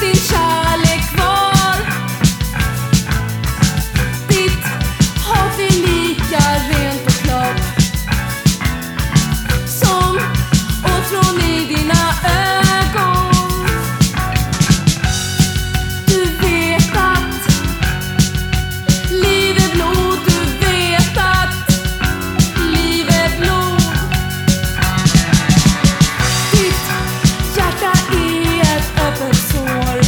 din kärlek kvar. Ditt hat är lika rent och klart som åtrån i dina ögon. Du vet att liv är blod, du vet att liv är blod. Ditt hjärta är ett öppet sår,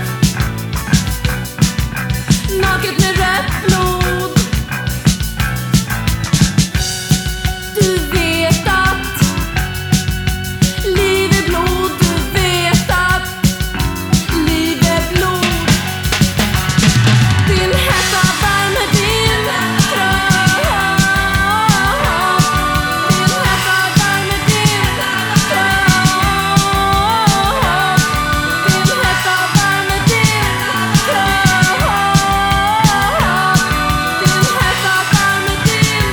naket med rött blod. Du vet att liv är blod, du vet att liv är blod. Din hetta värmer din kropp. Din hetta värmer din kropp. Din hetta värmer din kropp. Din hetta värmer din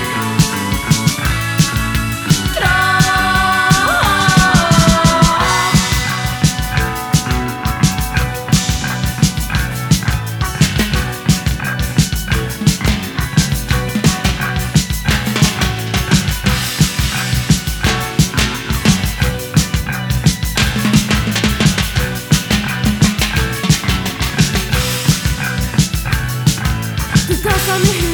Du dansar med